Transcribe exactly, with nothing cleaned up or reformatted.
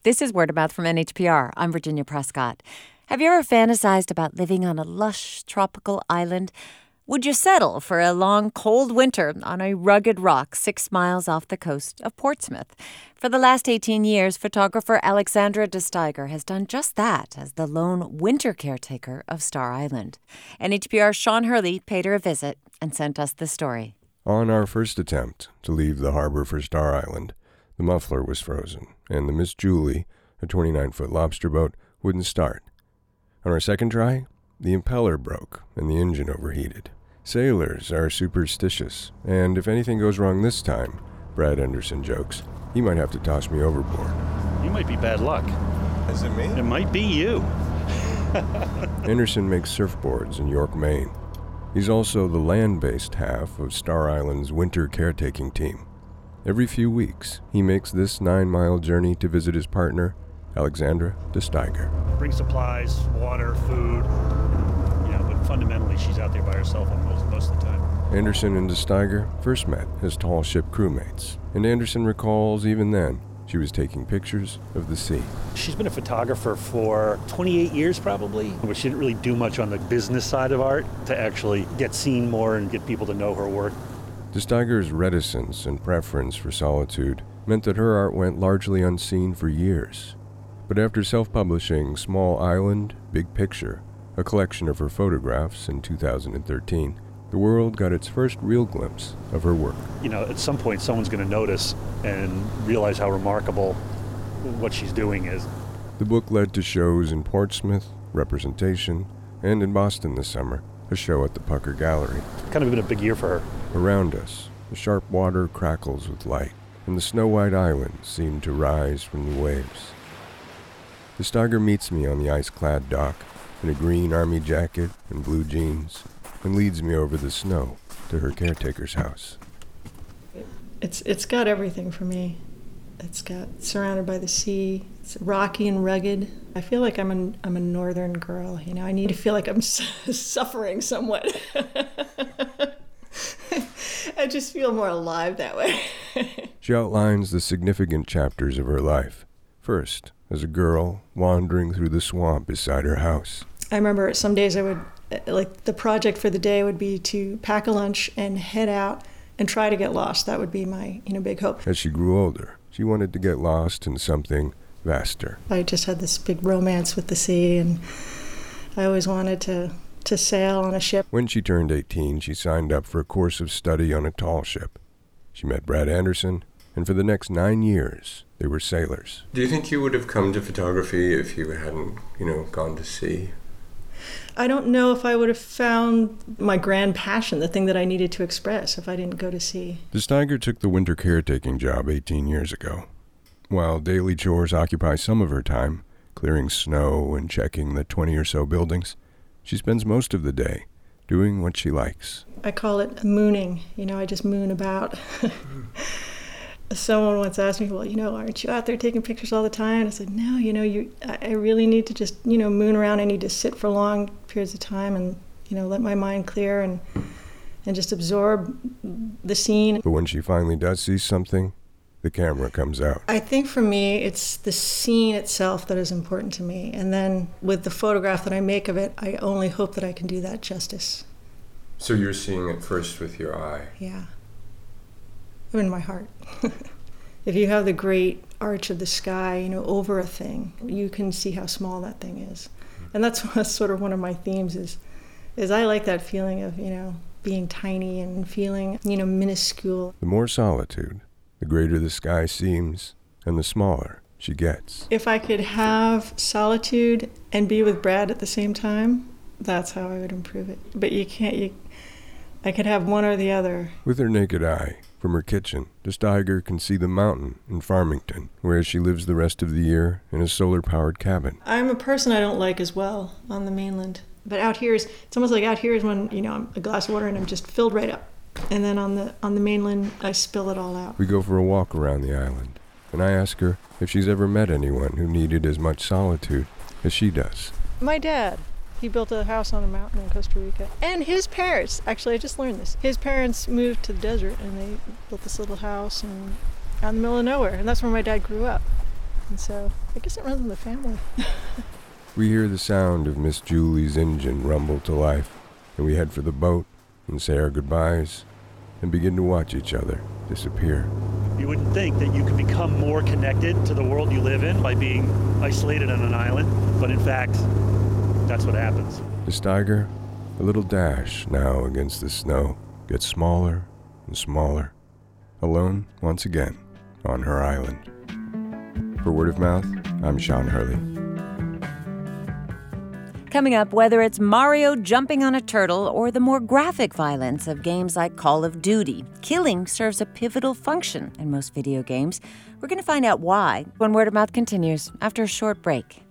This is Word of Mouth from N H P R. I'm Virginia Prescott. Have you ever fantasized about living on a lush tropical island? Would you settle for a long, cold winter on a rugged rock six miles off the coast of Portsmouth? For the last eighteen years, photographer Alexandra de Steiger has done just that as the lone winter caretaker of Star Island. N H P R's Sean Hurley paid her a visit and sent us the story. On our first attempt to leave the harbor for Star Island, the muffler was frozen, and the Miss Julie, a twenty-nine-foot lobster boat, wouldn't start. On our second try, the impeller broke and the engine overheated. Sailors are superstitious, and if anything goes wrong this time, Brad Anderson jokes, he might have to toss me overboard. You might be bad luck. Is it me? It might be you. Anderson makes surfboards in York, Maine. He's also the land-based half of Star Island's winter caretaking team. Every few weeks, he makes this nine-mile journey to visit his partner, Alexandra de Steiger. Bring supplies, water, food. You know, but fundamentally, she's out there by herself most, most of the time. Anderson and de Steiger first met as tall ship crewmates, and Anderson recalls even then she was taking pictures of the sea. She's been a photographer for twenty-eight years probably, but she didn't really do much on the business side of art to actually get seen more and get people to know her work. De Steiger's reticence and preference for solitude meant that her art went largely unseen for years. But after self-publishing Small Island, Big Picture, a collection of her photographs in two thousand thirteen, the world got its first real glimpse of her work. You know, at some point someone's going to notice and realize how remarkable what she's doing is. The book led to shows in Portsmouth, Representation, and in Boston this summer, a show at the Pucker Gallery. Kind of been a big year for her. Around us, the sharp water crackles with light, and the snow-white islands seem to rise from the waves. De Steiger meets me on the ice-clad dock in a green army jacket and blue jeans, and leads me over the snow to her caretaker's house. It's it's got everything for me. It's got surrounded by the sea. It's rocky and rugged. I feel like I'm a I'm a northern girl. You know, I need to feel like I'm su- suffering somewhat. I just feel more alive that way. She outlines the significant chapters of her life. First, as a girl wandering through the swamp beside her house. I remember some days I would, like, the project for the day would be to pack a lunch and head out and try to get lost. That would be my, you know, big hope. As she grew older, she wanted to get lost in something vaster. I just had this big romance with the sea, and I always wanted to, to sail on a ship. When she turned eighteen, she signed up for a course of study on a tall ship. She met Brad Anderson, and for the next nine years, they were sailors. Do you think you would have come to photography if you hadn't, you know, gone to sea? I don't know if I would have found my grand passion, the thing that I needed to express, if I didn't go to sea. De Steiger took the winter caretaking job eighteen years ago. While daily chores occupy some of her time, clearing snow and checking the twenty or so buildings, she spends most of the day doing what she likes. I call it mooning. You know, I just moon about. Someone once asked me, well, you know, aren't you out there taking pictures all the time? And I said, no, you know, you, I really need to just, you know, moon around. I need to sit for long periods of time and, you know, let my mind clear and and just absorb the scene. But when she finally does see something, the camera comes out. I think for me, it's the scene itself that is important to me. And then with the photograph that I make of it, I only hope that I can do that justice. So you're seeing it first with your eye? Yeah. In my heart. If you have the great arch of the sky, you know, over a thing, you can see how small that thing is. And that's, that's sort of one of my themes is, is I like that feeling of, you know, being tiny and feeling, you know, minuscule. The more solitude, the greater the sky seems, and the smaller she gets. If I could have solitude and be with Brad at the same time, that's how I would improve it. But you can't, you, I could have one or the other. With her naked eye, from her kitchen, de Steiger can see the mountain in Farmington, where she lives the rest of the year in a solar-powered cabin. I'm a person I don't like as well on the mainland. But out here is, it's almost like out here is when, you know, I'm a glass of water and I'm just filled right up. And then on the on the mainland, I spill it all out. We go for a walk around the island, and I ask her if she's ever met anyone who needed as much solitude as she does. My dad. He built a house on a mountain in Costa Rica. And his parents, actually, I just learned this. His parents moved to the desert, and they built this little house and out in the middle of nowhere. And that's where my dad grew up. And so I guess it runs in the family. We hear the sound of Miss Julie's engine rumble to life, and we head for the boat and say our goodbyes and begin to watch each other disappear. You wouldn't think that you could become more connected to the world you live in by being isolated on an island, but in fact, that's what happens. The Steiger, a little dash now against the snow, gets smaller and smaller, alone once again on her island. For Word of Mouth, I'm Sean Hurley. Coming up, whether it's Mario jumping on a turtle or the more graphic violence of games like Call of Duty, killing serves a pivotal function in most video games. We're going to find out why when Word of Mouth continues after a short break.